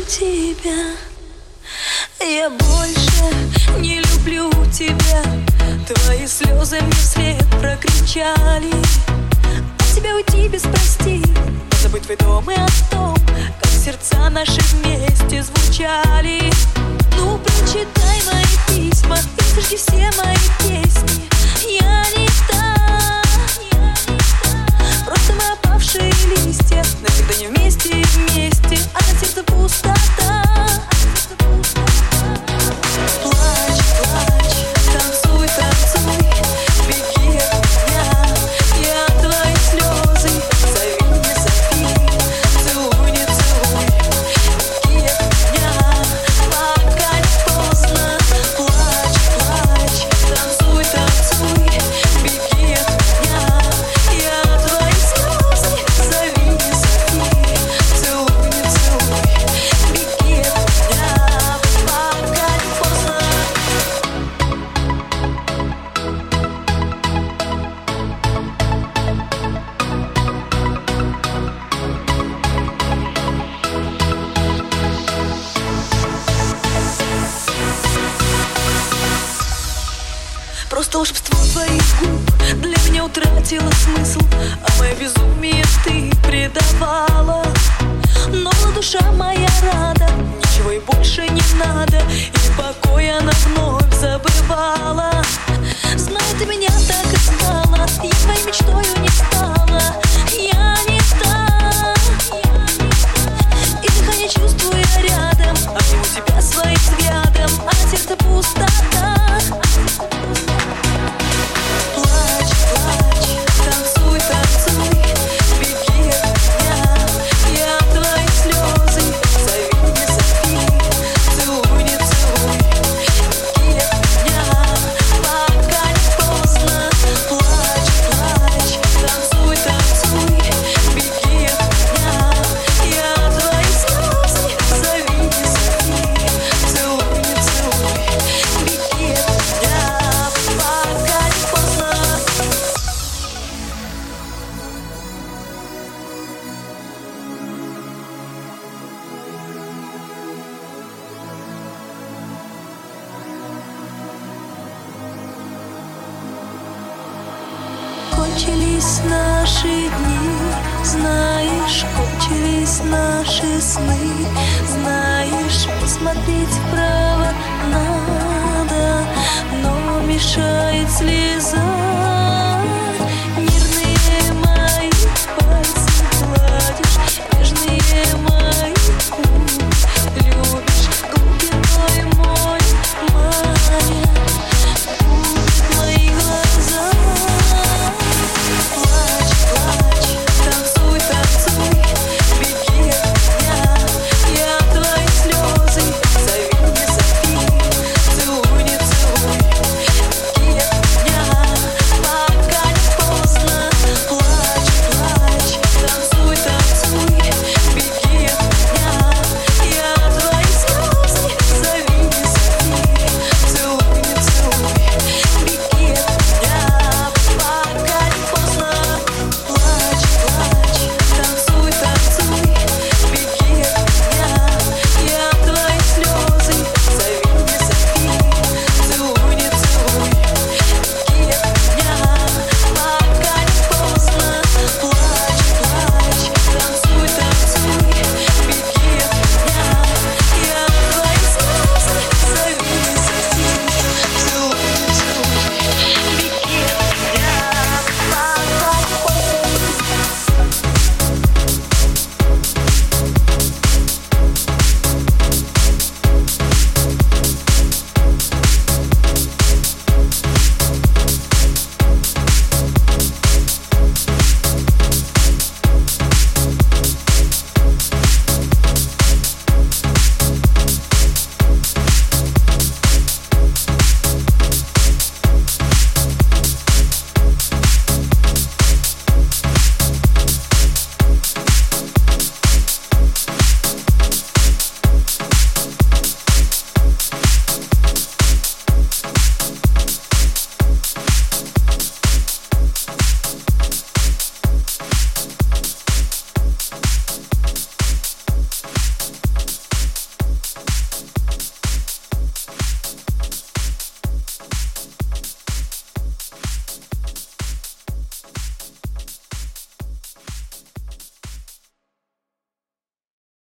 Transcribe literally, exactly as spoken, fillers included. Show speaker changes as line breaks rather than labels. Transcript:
тебя. Я больше не люблю тебя. Твои слезы мне вслед прокричали. От тебя уйти без прости, забыть твой дом и о том, как сердца наши вместе звучали. Ну, прочитай мои письма и сожги все мои песни. Я не та, просто мы опавшие листья, навсегда не вместе и вместе, а на сердце пустота. Плачь, плачь, танцуй, танцуй, беги от меня. Я твои слезы, зови, не зови, целуй, не целуй, беги от меня, пока не поздно. Плачь, плачь, танцуй, танцуй, беги от меня. Я твои слезы, зови, не зови, целуй, не целуй, беги от меня, пока не поздно. Просто волшебство твоих губ для меня утратило смысл, а мое безумие ты предавала. Но душа моя рада, ничего и больше не надо, и покой она вновь забывала. Знаю, ты меня так и знала, я твоей мечтою не стала. Я не та, и дыхание чувствую я рядом, обниму тебя своим взглядом, а на сердце пустота. Плачь, плачь, танцуй, танцуй, беги от меня. Я твои слезы, зови, не зови, целуй, не целуй, беги от меня, пока не поздно. Плачь, плачь, танцуй, танцуй, беги от меня. Я твои слезы, зови, не зови, целуй, не целуй, беги от меня, пока не поздно. Кончились наши дни, знаешь, кончились наши сны. Знаешь, посмотреть вправо надо, но мешает слеза.